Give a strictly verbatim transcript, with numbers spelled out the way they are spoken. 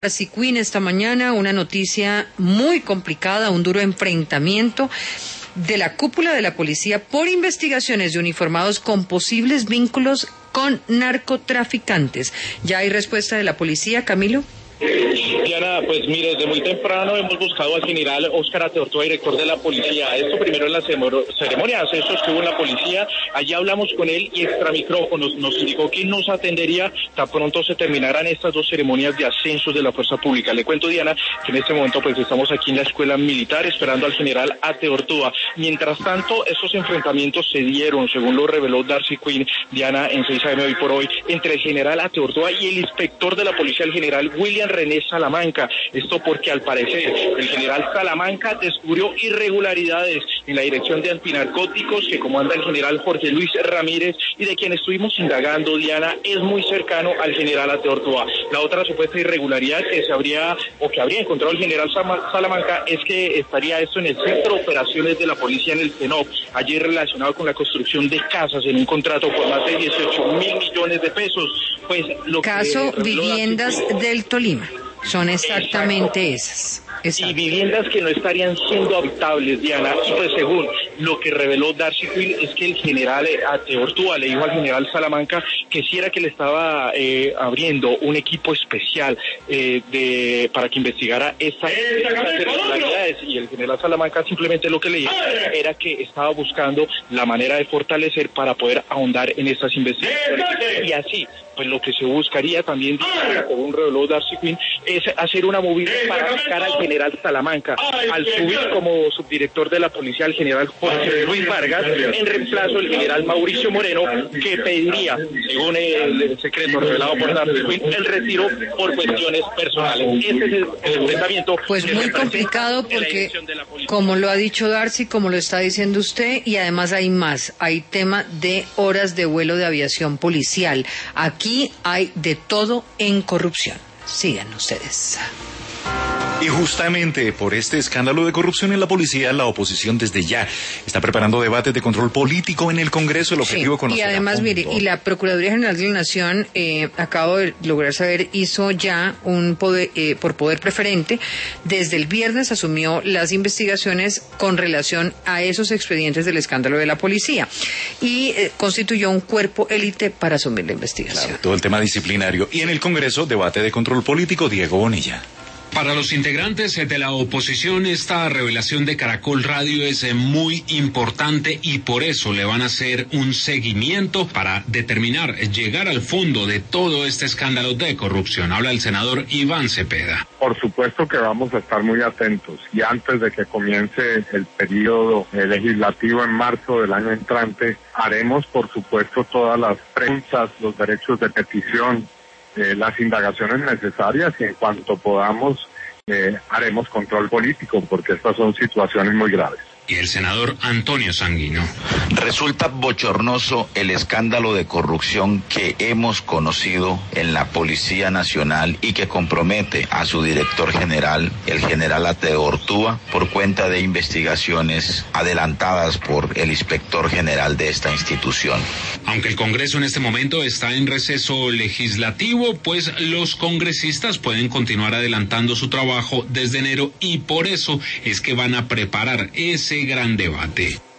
Darcy Quinn esta mañana, una noticia muy complicada, un duro enfrentamiento de la cúpula de la policía por investigaciones de uniformados con posibles vínculos con narcotraficantes. ¿Ya hay respuesta de la policía, Camilo? Diana, pues mire, desde muy temprano hemos buscado al general Óscar Ateortúa, director de la policía. Esto primero en la ceremonia de ascenso estuvo en la policía. Allí hablamos con él y extramicrófonos nos indicó que nos atendería tan pronto se terminaran estas dos ceremonias de ascenso de la fuerza pública. Le cuento, Diana, que en este momento pues estamos aquí en la escuela militar esperando al general Ateortúa. Mientras tanto, estos enfrentamientos se dieron, según lo reveló Darcy Quinn, Diana, en seis a eme hoy por hoy, entre el general Ateortúa y el inspector de la policía, el general William René Salamanca. Esto porque al parecer el general Salamanca descubrió irregularidades en la dirección de antinarcóticos que comanda el general Jorge Luis Ramírez y de quien estuvimos indagando, Diana, es muy cercano al general Ateortúa. La otra supuesta irregularidad que se habría o que habría encontrado el general Salamanca es que estaría esto en el Centro de Operaciones de la Policía en el CENOP, allí relacionado con la construcción de casas en un contrato por más de dieciocho mil millones de pesos. Pues lo Caso que Viviendas del Tolima. Son exactamente Exacto. esas. Exacto. Y viviendas que no estarían siendo habitables, Diana. Y pues según lo que reveló Darcy Quinn es que el general Ateortúa le dijo al general Salamanca que sí era que le estaba eh, abriendo un equipo especial eh, de para que investigara estas irregularidades. Y el general Salamanca simplemente lo que le dijo era que estaba buscando la manera de fortalecer para poder ahondar en estas investigaciones. Y así, pues lo que se buscaría también, según reveló Darcy Quinn, es hacer una movida para sacar al general Salamanca, al subir como subdirector de la policía al general Jorge Luis Vargas, en reemplazo del general Mauricio Moreno, que pediría, según el secreto revelado por Darcy Quinn, el retiro por cuestiones personales. Ese es el enfrentamiento. Pues muy complicado porque, como lo ha dicho Darcy, como lo está diciendo usted, y además hay más, hay tema de horas de vuelo de aviación policial. Aquí hay de todo en corrupción. Sigan ustedes. Y justamente por este escándalo de corrupción en la policía, la oposición desde ya está preparando debates de control político en el Congreso. El objetivo sí, conocer y además, mire, y la Procuraduría General de la Nación, eh, acabo de lograr saber, hizo ya un poder, eh, por poder preferente, desde el viernes asumió las investigaciones con relación a esos expedientes del escándalo de la policía y eh, constituyó un cuerpo élite para asumir la investigación. Claro, todo el tema disciplinario. Y en el Congreso, debate de control político, Diego Bonilla. Para los integrantes de la oposición, esta revelación de Caracol Radio es muy importante y por eso le van a hacer un seguimiento para determinar, llegar al fondo de todo este escándalo de corrupción. Habla el senador Iván Cepeda. Por supuesto que vamos a estar muy atentos y antes de que comience el periodo legislativo en marzo del año entrante, haremos por supuesto todas las preguntas, los derechos de petición, Eh, las indagaciones necesarias y en cuanto podamos eh, haremos control político porque estas son situaciones muy graves. Y el senador Antonio Sanguino. Resulta bochornoso el escándalo de corrupción que hemos conocido en la Policía Nacional y que compromete a su director general, el general Ateortúa, por cuenta de investigaciones adelantadas por el inspector general de esta institución. Aunque el Congreso en este momento está en receso legislativo, pues los congresistas pueden continuar adelantando su trabajo desde enero y por eso es que van a preparar ese gran debate.